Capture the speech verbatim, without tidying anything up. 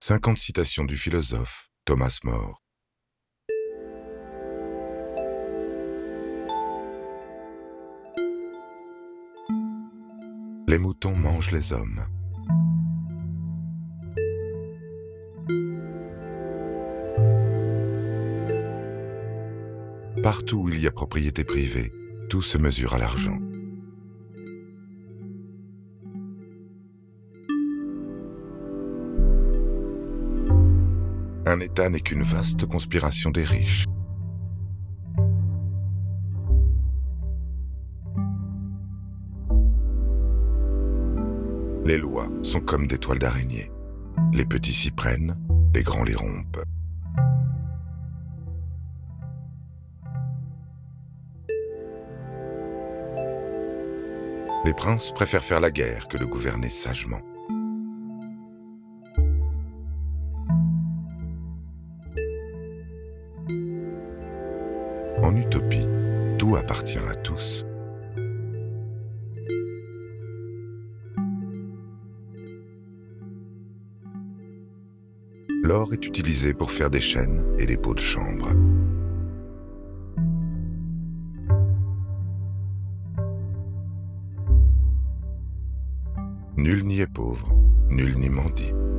cinquante citations du philosophe Thomas More. Les moutons mangent les hommes. Partout où il y a propriété privée, tout se mesure à l'argent. Un État n'est qu'une vaste conspiration des riches. Les lois sont comme des toiles d'araignée. Les petits s'y prennent, les grands les rompent. Les princes préfèrent faire la guerre que de gouverner sagement. En utopie, tout appartient à tous. L'or est utilisé pour faire des chaînes et des pots de chambre. Nul n'y est pauvre, nul n'y mendie.